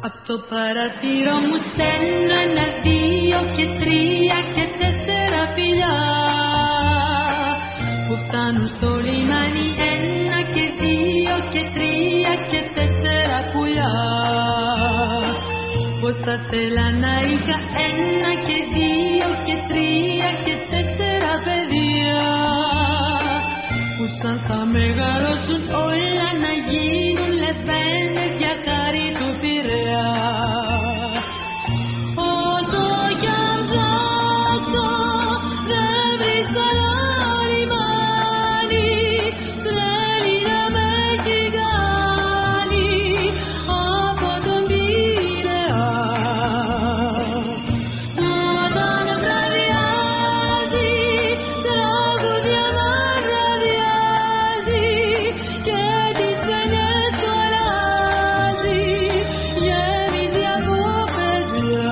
Απ' το παραθύρο μου στέλνω 1, 2 και 3 και 4 φιλιά που φτάνουν στο λιμάνι. 1 και 2 και 3 και 4 πουλιά. Πως θα θέλα να είχα 1 και 2 και 3 και 4 παιδιά που σαν θα μεγαλώσουν όλα να γίνουν λεβέντες για χάρη του Πειραιά. Όσο κι αν ψάξω δεν βρίσκω άλλο λιμάνι, τρέλη να με έχει κάνει από τον Πειραιά. Όταν βραδιάζει τραγούδια μας ραδιάζει και τις φαινιές κολλάζει γέμιζε από παιδιά.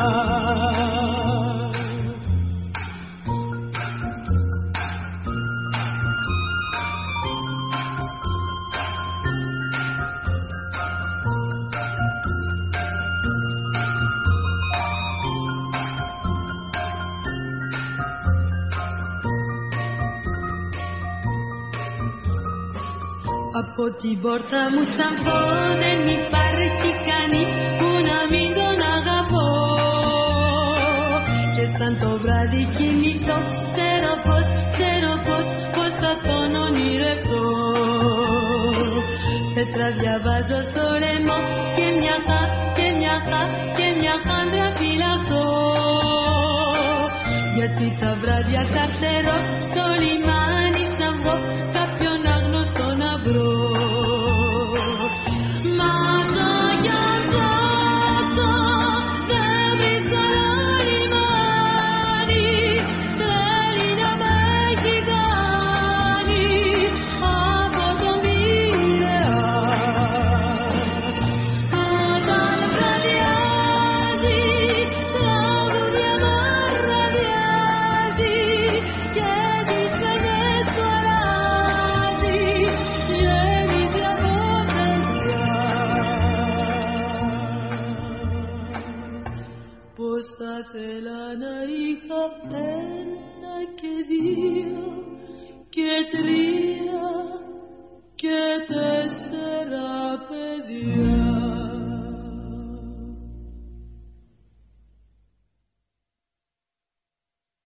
Από την πόρτα μου σαν πω δεν υπάρχει κανείς που να μην τον αγαπώ και σαν το βράδυ κοιμηθώ ξέρω πως θα τον ονειρευτώ. Τέτρα διαβάζω στο λαιμό και μια χάντρα φυλακτώ γιατί τα βράδια καρτερώ στο λιμάνι